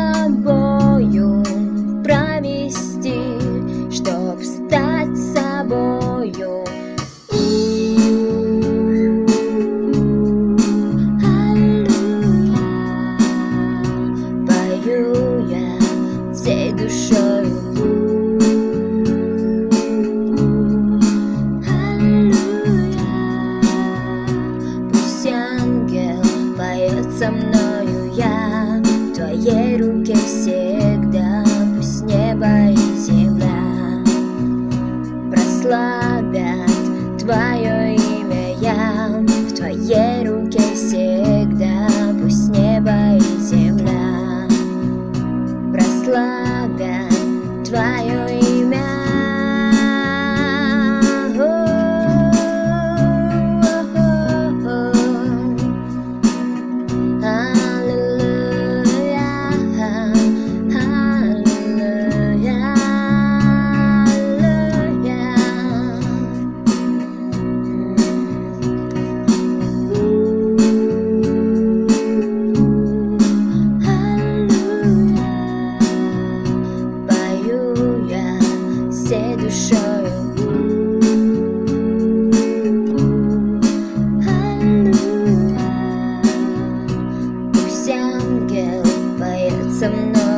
тобою провести, чтоб стать собою. Аллилуйя, пою я всей душою. Со мною я в твоей руке всегда, пусть небо и земля прославят твое имя. Я в твоей руке всегда, пусть небо и земля прославят твое имя. Всей душою. Аллилуйя, пусть ангел поет со мной.